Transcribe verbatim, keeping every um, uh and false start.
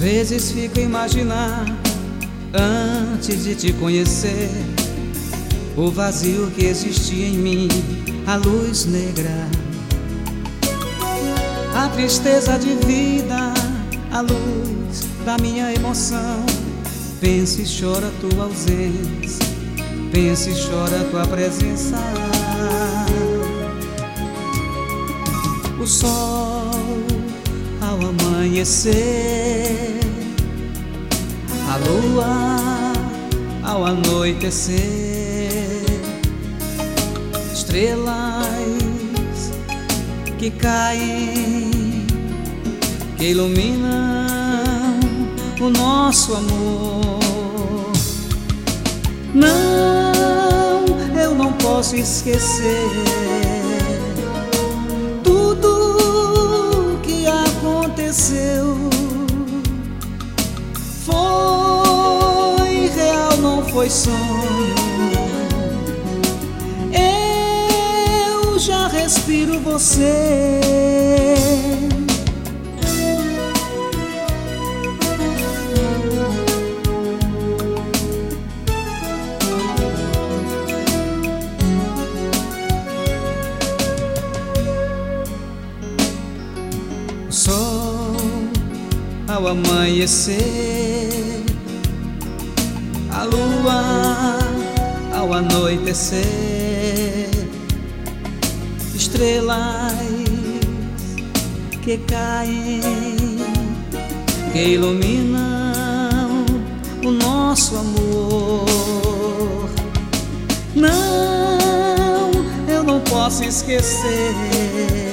vezes fico a imaginar, antes de te conhecer, o vazio que existia em mim, a luz negra, a tristeza de vida, a luz da minha emoção. Pensa e chora tua ausência, pensa e chora tua presença. O sol ao amanhecer, a lua ao anoitecer, estrelas que caem, que iluminam o nosso amor. Não, eu não posso esquecer tudo que aconteceu. Foi real, não foi sonho. Eu já respiro você. O sol ao amanhecer, a lua ao anoitecer, estrelas que caem, que iluminam o nosso amor. Não, eu não posso esquecer